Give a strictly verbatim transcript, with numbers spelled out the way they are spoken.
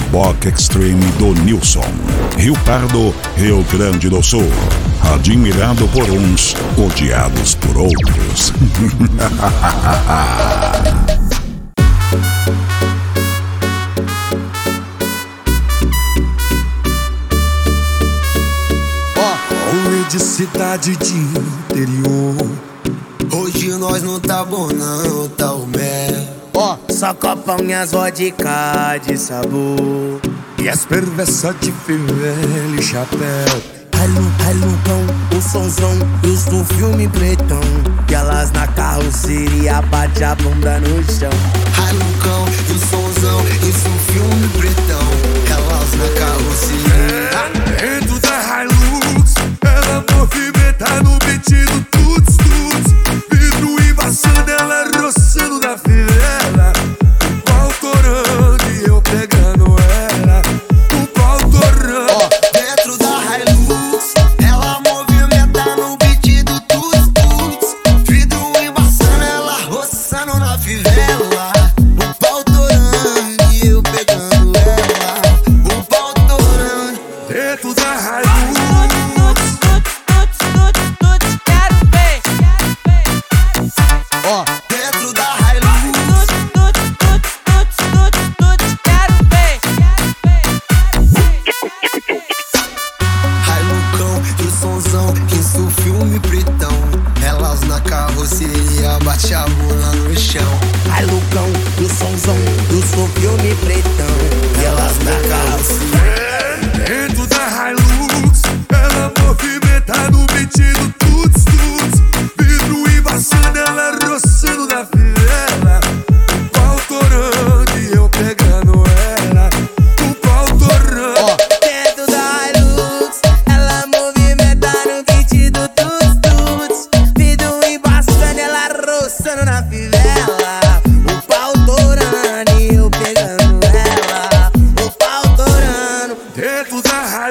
Bock Extreme do Nilson. Rio Pardo, Rio Grande do Sul. Admirado por uns, odiados por outros. Homem de cidade de interior, hoje nós não tá bom não, tá o mel. Ó, oh, só copa minhas vodka de sabor e as perversas de fivela e chapéu. Ralu, ralucão, o sonzão, eu sou filme pretão. E elas na carroceria bate a bunda no chão. Ralucão, e o sonzão, eu sou filme pretão. Elas na carroceria. Dentro da Hilux, ela movimenta no beat do tuts tuts. Vidro embaçando, ela roçando na fivela. O pau torando e eu pegando ela. O pau torando. Oh, dentro da Hilux, ela movimenta no beat do tuts tuts. Vidro embaçando, ela roçando na fivela. O pau torando e eu pegando ela. O pau torando. Dentro da Hilux. Ó, dentro da Hilux. Hilucão e o sonzão, isso o filme pretão. Elas na carroceria bate a bola no chão. Hilucão e o sonzão, eu sou filme pretão. E elas na carroceria. Dentro da Hilux, ela movimenta no beat do tuts tuts. Vidro embaçando, ela roçando na fivela. O pau torando e eu pegando ela. O pau torando. Ó, dentro da Hilux, ela movimenta no beat do tuts tuts. Vidro embaçando, ela roçando na fivela. O pau torando e eu pegando ela. O pau torando. Dentro da